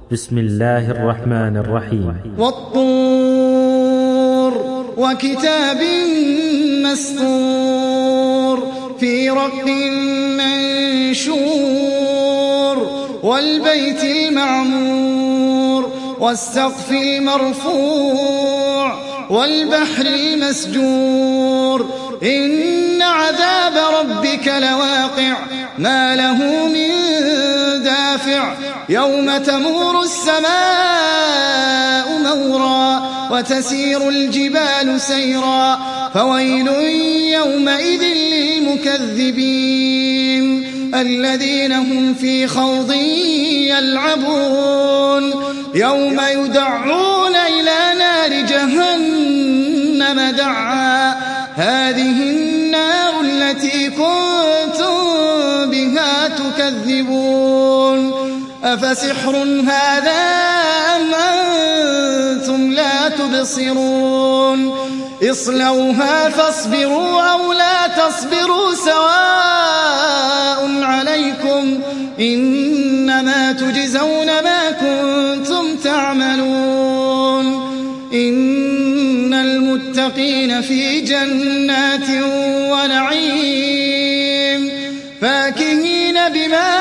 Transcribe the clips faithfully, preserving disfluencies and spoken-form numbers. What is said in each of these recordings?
بسم الله الرحمن الرحيم. والطور وكتاب مسطور في رق منشور والبيت المعمور والسقف المرفوع والبحر المسجور إن عذاب ربك لواقع ما له من دافع يوم تمور السماء مورا وتسير الجبال سيرا فويل يومئذ للمكذبين الذين هم في خوض يلعبون يوم يدعون إلى نار جهنم دعا هذه النار التي كنتم بها تكذبون أفسحر هذا أم أنتم لا تبصرون اصلوها فاصبروا أو لا تصبروا سواء عليكم إنما تجزون ما كنتم تعملون إن المتقين في جنات ونعيم فاكهين بما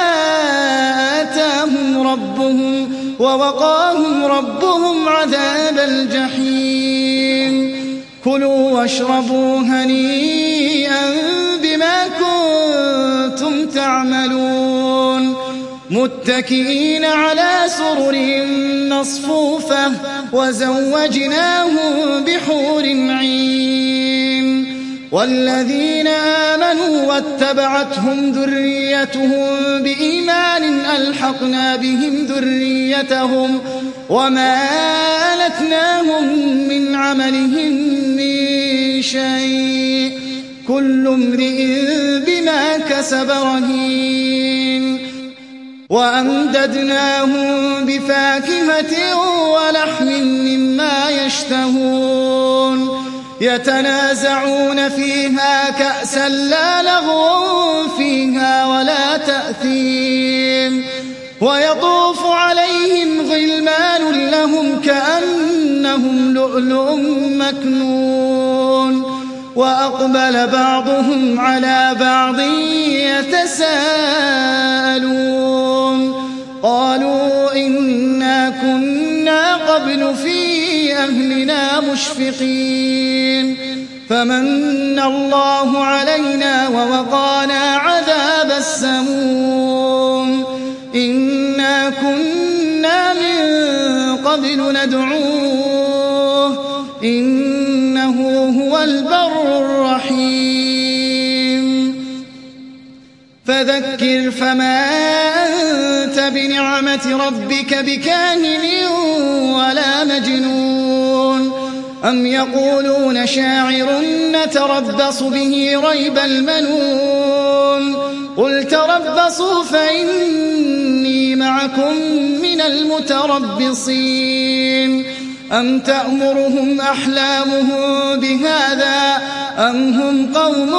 آتاهم ربهم ووقاهم ربهم عذاب الجحيم كلوا واشربوا هنيئا بما كنتم تعملون متكئين على سرر مصفوفة وزوجناهم بحور عين والذين آمنوا واتبعتهم ذريتهم بإيمان ألحقنا بهم ذريتهم وما ألتناهم من عملهم من شيء كل امرئ بما كسب رهين وأمددناهم بفاكهة ولحم مما يشتهون يتنازعون فيها كأسا لا لغو فيها ولا تأثيم ويطوف عليهم غلمان لهم كأنهم لؤلؤ مكنون وأقبل بعضهم على بعض يتساءلون قالوا إنا كنا قبل في أهلنا مشفقين فمن الله علينا ووقانا عذاب السموم إنا كنا من قبل ندعوه إنه هو البر الرحيم فذكر فما أنت بنعمة ربك بكاهن ولا مجنون أم يقولون شاعر نتربص به ريب المنون قل تربصوا فإني معكم من المتربصين أم تأمرهم أحلامهم بهذا أم هم قوم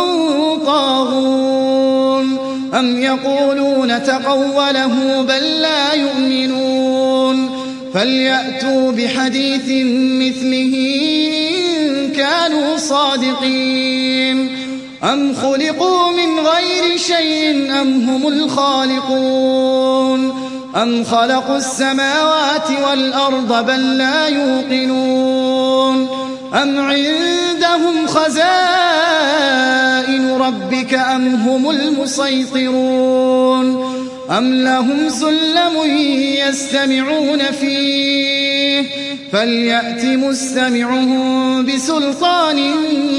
طاغون أم يقولون تقوله بل لا يؤمنون فليأتوا بحديث مثله إن كانوا صادقين أم خلقوا من غير شيء أم هم الخالقون أم خلقوا السماوات والأرض بل لا يوقنون أم عندهم خزائن ربك أم هم المسيطرون أم لهم سلم يستمعون فيه فليأت مستمعهم بسلطان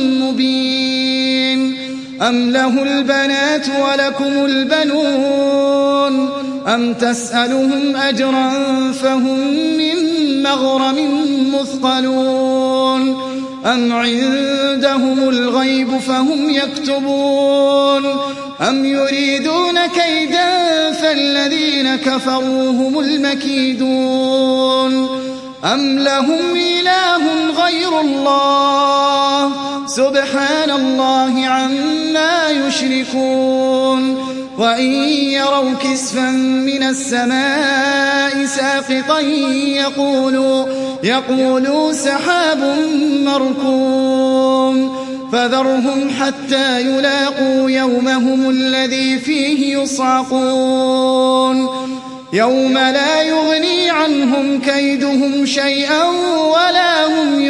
مبين أم له البنات ولكم البنون أم تسألهم أجرا فهم من مغرم مثقلون أم عندهم الغيب فهم يكتبون أم يريدون كيدا فالذين كفروا هم المكيدون أم لهم إله غير الله سبحان الله عما يشركون وإن يروا كسفا من السماء ساقطا يقولوا, يقولوا سحاب مركوم فذرهم حتى يلاقوا يومهم الذي فيه يصعقون يوم لا يغني عنهم كيدهم شيئا ولا هم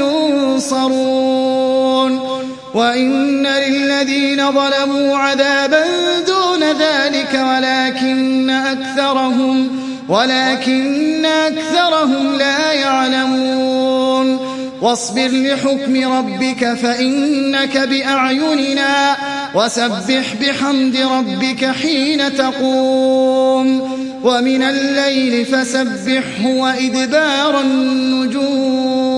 ينصرون وإن للذين ظلموا عذابا دون ذلك ولكن أكثرهم, ولكن أكثرهم لا يعلمون واصبر لحكم ربك فإنك بأعيننا وسبح بحمد ربك حين تقوم ومن الليل فسبحه وإدبار النجوم